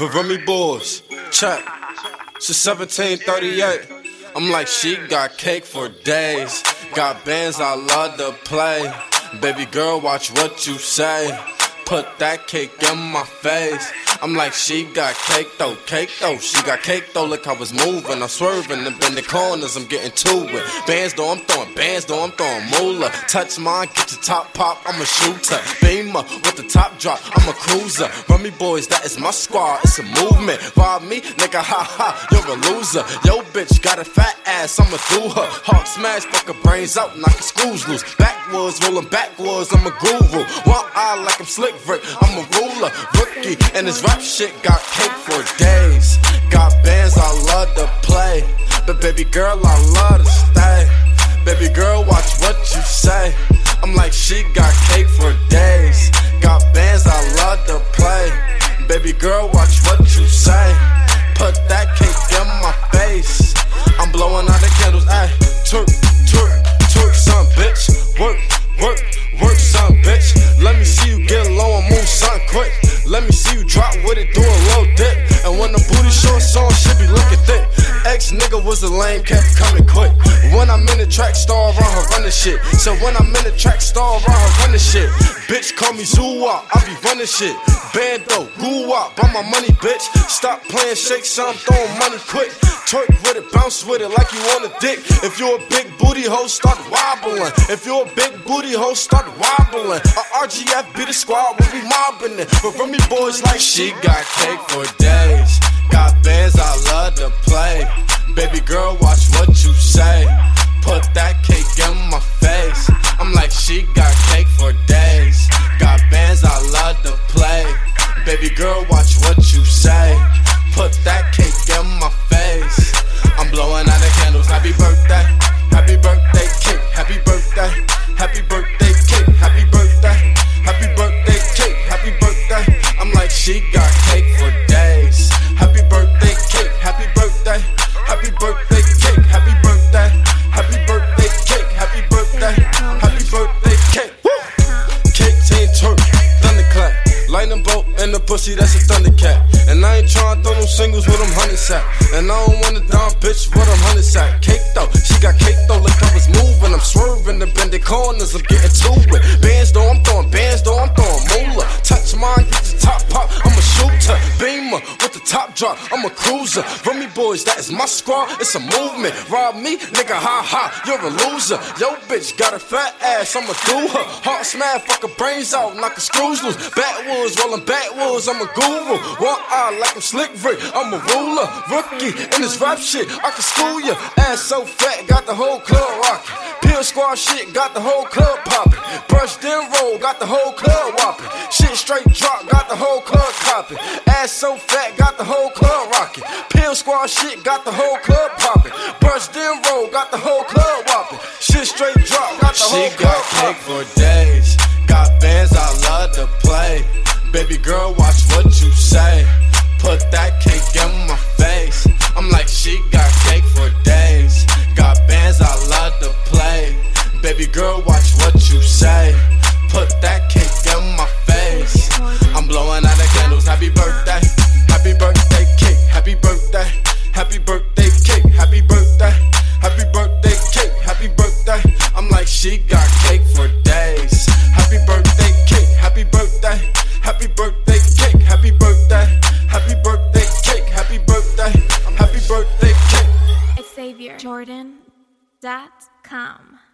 Remy Boys, check. Since 1738, I'm like, she got cake for days. Got bands I love to play. Baby girl, watch what you say. Put that cake in my face. I'm like, she got cake though, she got cake though. Look how it's moving, I'm swerving and bend the corners, I'm getting to it. Bands though, I'm throwing moolah. Touch mine, get your top pop, I'm a shooter. Beamer with the top drop, I'm a cruiser. Remy Boys, that is my squad, it's a movement. Rob me, nigga, ha ha, you're a loser. Yo bitch got a fat ass, I'ma do her. Heart smash, fuck her brains out, knock her screws loose. Backwards, rolling backwards, I'm a guru. One eye like I'm Slick Rick, I'm a ruler. Rookie, and this rap shit got cake for days. Got bands I love to play, but baby girl I love to stay. Baby girl, watch what you say. I'm like, she got cake for days. Got bands I love to play. Baby girl, watch what you say. Put that cake in my face. I'm blowing out the candles, ayy. Twerk, twerk, twerk some bitch. Work, work, work some bitch. Let me see you get low and move something quick. Let me see you drop with it, do a low dip. And when the booty shorts on, shit be looking thick. Ex nigga was a lame, kept coming quick. When I'm in the track, star around her running shit. So when I'm in the track, star around her running shit. Bitch call me Zoo-Wop, I be running shit. Bando, goo-wop, buy my money, bitch. Stop playing shake, son, I'm throwing money quick. Twerk with it, bounce with it like you want a dick. If you a big booty hoe, start wobbling. If you a big booty hoe, start wobbling. A RGF be the squad, we be mobbing it. But Remy Boys like, she got cake for days. Got bands I love to play. Baby girl, watch what you say. Put that cake in my face. I'm like, she got cake for days. Got bands I love to play. Baby girl, watch what you say. Put that cake in my face. I'm blowing out the candles. Happy birthday cake. Happy birthday, happy birthday cake. Happy birthday cake. Happy birthday. I'm like, she got cake for days. Happy birthday cake. Happy birthday cake. Happy birthday cake. Happy birthday cake. Woo! Cake team twerk, thunderclap. Lightning bolt in the pussy, that's a thundercat. And I ain't tryna throw them singles with them 100 sack. And I don't want a dumb bitch with them 100 sack. Cake though, she got cake though, look how it's moving. I'm swerving the bending corners, I'm getting to it. Bands though, I'm throwing moolah. Touch mine, get the top pop, I'm a shooter. Beamer with the top drop, I'm a cruiser. Remy Boys, that is my squad, it's a movement. Rob me, nigga, ha ha, you're a loser. Yo bitch got a fat ass, I'ma do her. Heart smash, fuck her brains out, knock her screws loose. Backwoods, rolling backwoods, I'm a guru. One eye like I'm Slick Rick, I'm a ruler. Rookie in this rap shit, I can school ya. Ass so fat, got the whole club rockin'. Pill squad shit, got the whole club poppin'. Brush then roll, got the whole club whoppin'. Shit straight drop, got the whole club coppin'. Ass so fat, got the whole club rockin'. Pill squad shit, got the whole club poppin'. Brush then roll, got the whole club whoppin'. Shit straight drop, got the whole club poppin'. She got cake for days. Got bands I love to play. Baby girl, watch what you say. Put that cake in my face. I'm like, she got cake for days. Got bands I love to play. Baby girl, watch what you say. Put that cake in my face. I'm blowing out the candles. Happy birthday cake. Happy birthday cake. Happy birthday cake. Happy birthday. I'm like, she got cake for days. Happy birthday cake. Happy birthday cake. Happy birthday cake. Happy birthday cake. XavierJordan.com